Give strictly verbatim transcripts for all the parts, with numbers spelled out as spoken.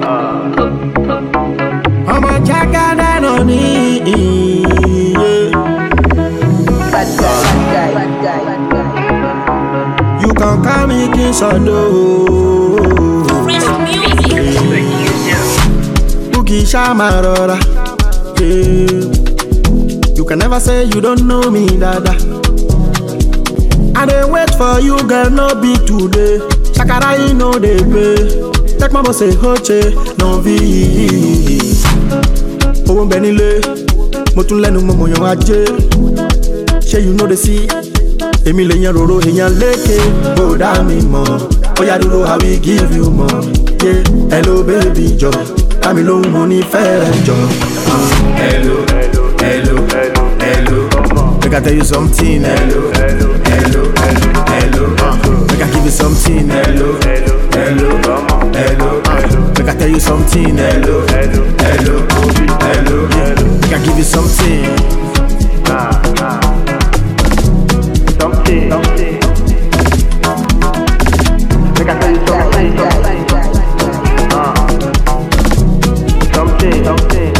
I'm a jacket and on it. Bad guy, bad guy, bad guy. You can call me King Sado. Fresh music. Boogie Shamarora. Yeah. You can never say you don't know me, dada. I dey wait for you, girl, no be today. Shakara, you know they pay. Take my boss, say, Hoche, no be. Oh, Benile, Motun Lenu Momo, yon aje. Say, you know the sea. Emile, yan roro, yan leke. Go down me more. Oh, ya do how we give you more. Yeah, hello, baby, Joe. I'm alone, money, fair, Joe. Hello, hello, hello, hello, hello. Make I tell you something, hello, hello, hello, hello, hello. Uh, make I give you something, hello, hello, hello, hello, hello. Make I tell you something, hello, hello, hello, hello, hello. Make I give you something, ah, ah, something, something. Make I tell you something, ah, something, something.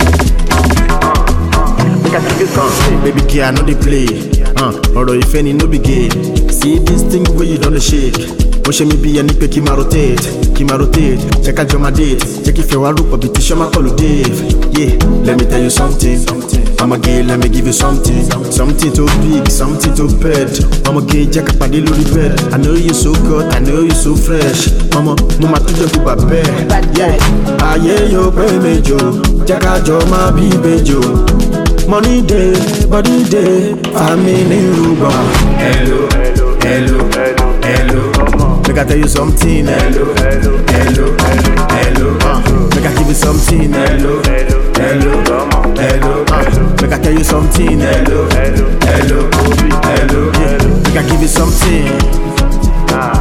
Baby girl, I know they play. Uh, or if any no be gay. See this thing where you don't shake. Moche me be any pe kima rotate, kima rotate. Check out your date. Check if you are up, but show my call Dave. Yeah, let me tell you something. I'm a gay, let me give you something. Something too big, something too bad. I'm a gay, jack up a little bed. I know you so good, I know you so fresh. Mama, mama to the kuba bed. Yeah, ah yeah, yo pay me Joe. Jack out your ma be Joe. Money day, body day, family Ruba. Hello, hello, hello, hello, hello. Make I tell you something, hello, hello, hello, hello, hello. Uh, make I give you something, hello, hello, hello, hello. Uh, make I tell you something, hello, hello, hello, hello, hello. Make I give you something, ah,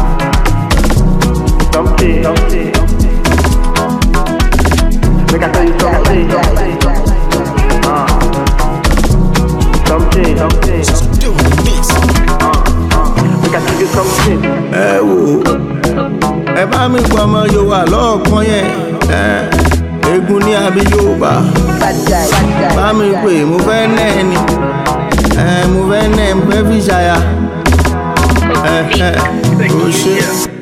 ah, something, something. Make I tell you something. Something, something. Do mix. Uh, uh. We can give you something. Eh wo, ẹ bá mi gbọ́ ọmọ Yorùbá lọ́ọ̀kan yẹn. Egun ní àbí Yorùbá. Bad guy, bad guy. Bá mi pè mo fẹ́ nẹ́ ni. Mo fẹ́ nẹ́ mo fẹ́ fi ṣàyà. Ó ṣe.